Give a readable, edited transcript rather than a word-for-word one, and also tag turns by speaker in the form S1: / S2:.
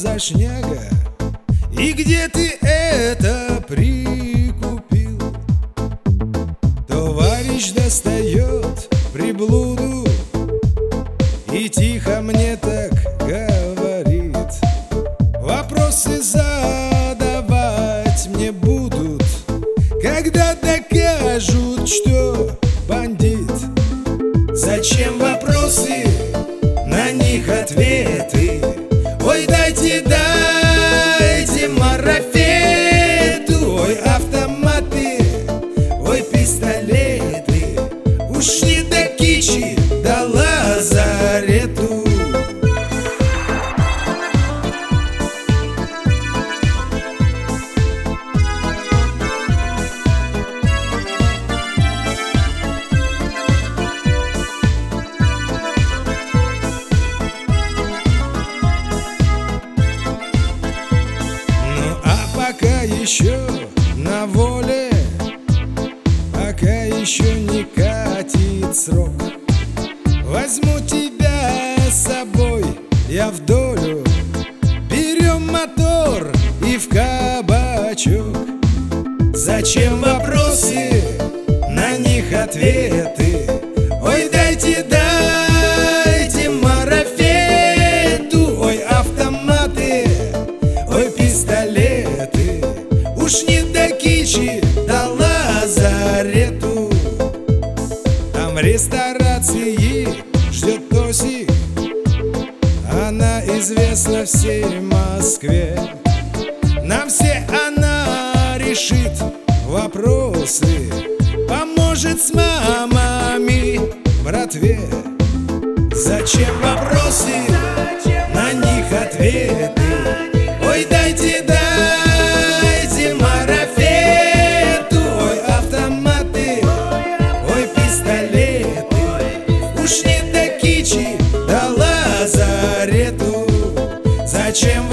S1: за шняга? И где ты это прикупил? Товарищ достает приблуду и тихо мне так говорит: вопросы задавать мне будут, когда докажут, что бандит. Зачем вопросы, на них ответы? Ой, дайте марафету. Ой, автоматы, ой, пистолеты. Уж не до кичи, до лазарету. Пока еще на воле, пока еще не катит срок, возьму тебя с собой я в долю. Берем мотор и в кабачок. Зачем вопросы, на них ответы? Ой, дайте марафету. Ой, автоматы, ой, пистолеты. Уж не до кичи, до лазарету. Там в ресторации ждет Тосик, она известна всей Москве. Нам все она решит вопросы, поможет с мамами братве. Зачем вопросы, на них ответы? Ой, дайте марафету. Ой, автоматы, ой, пистолеты. Уж не до кичи, до лазарету. Зачем